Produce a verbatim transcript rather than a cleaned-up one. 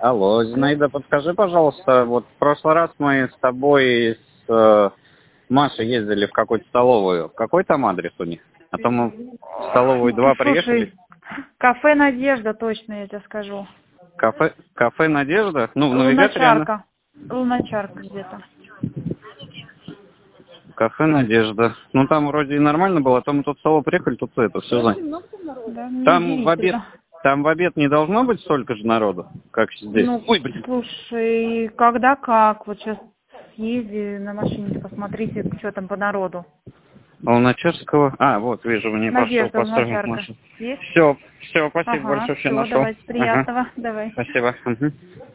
Алло, Зинаида, подскажи, пожалуйста, вот в прошлый раз мы с тобой с э, Машей ездили в какую-то столовую. Какой там адрес у них? А то мы в столовую два приехали. Слушай, кафе «Надежда», точно я тебе скажу. Кафе, кафе «Надежда»? Ну, в навигаторе она... Луначарка. Луначарка где-то. Кафе «Надежда». Ну, там вроде и нормально было, а то мы тут в село приехали, тут это все занято. Да, Там в обед... неудивительно. Там в обед не должно быть столько же народу, как здесь? Ну, Ой, блин. слушай, когда как? Вот сейчас съезди на машине, посмотрите, что там по народу. Луначарского. А, вот, вижу, мне пошел Надежда построить Луначарка. машину. Есть? Все, все, спасибо Ага, большое, все все, нашел. давайте, Ага. приятного. Давай. Спасибо. Угу.